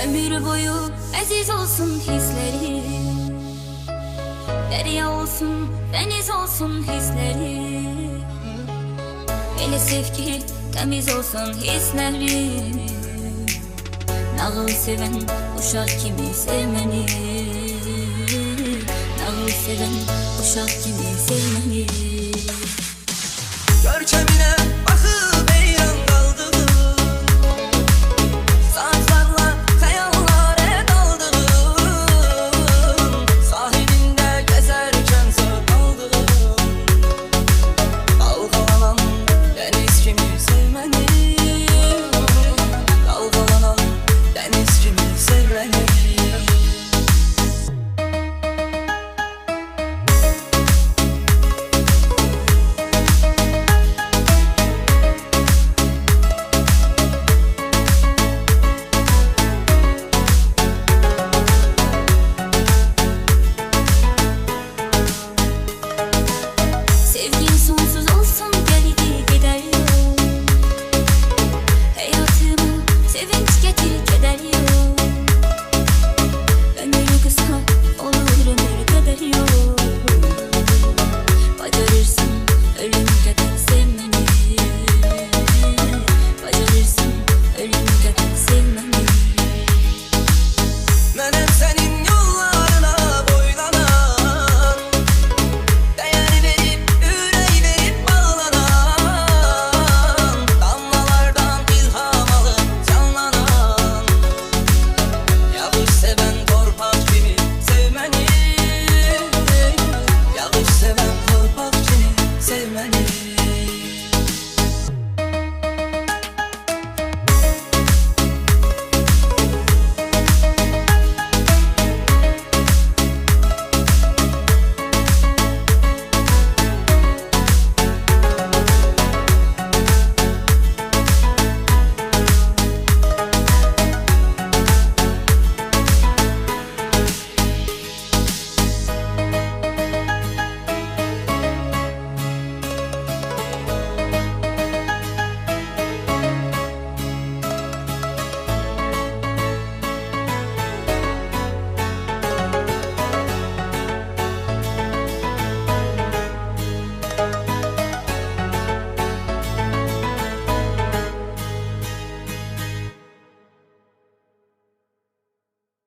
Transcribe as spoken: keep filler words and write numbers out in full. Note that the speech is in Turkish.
Ömür boyu aziz olsun hislerim, derya olsun, deniz olsun hislerim. Elə sev ki temiz olsun hislerim. Nağıl seven uşaq kimi sevməni, nağıl seven uşaq kimi sevməni. Görkemine bakıp heyran kaldım, saatlerle hayallere daldım. Sahilinde gezerken söz aldım. Dalgalanan deniz kimi sevmeni, dalgalanan deniz kimi sevmeni. Sevgin sonsuz olsun, geldi gider yol. Hayatımı sevinç